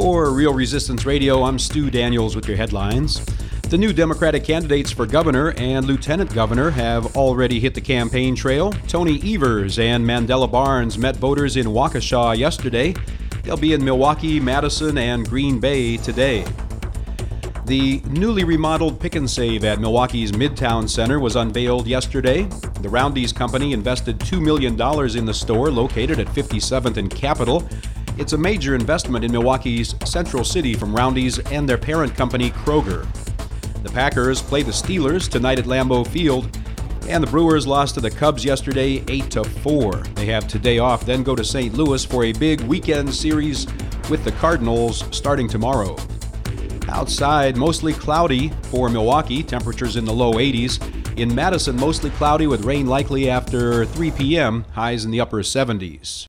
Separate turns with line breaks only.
For Real Resistance Radio, I'm Stu Daniels with your headlines. The new Democratic candidates for governor and lieutenant governor have already hit the campaign trail. Tony Evers and Mandela Barnes met voters in Waukesha yesterday. They'll be in Milwaukee, Madison, and Green Bay today. The newly remodeled Pick and Save at Milwaukee's Midtown Center was unveiled yesterday. The Roundy's company invested $2 million in the store located at 57th and Capitol. It's a major investment in Milwaukee's Central City from Roundy's and their parent company, Kroger. The Packers play the Steelers tonight at Lambeau Field, and the Brewers lost to the Cubs yesterday 8-4. They have today off, then go to St. Louis for a big weekend series with the Cardinals starting tomorrow. Outside, mostly cloudy for Milwaukee, temperatures in the low 80s. In Madison, mostly cloudy with rain likely after 3 p.m., highs in the upper 70s.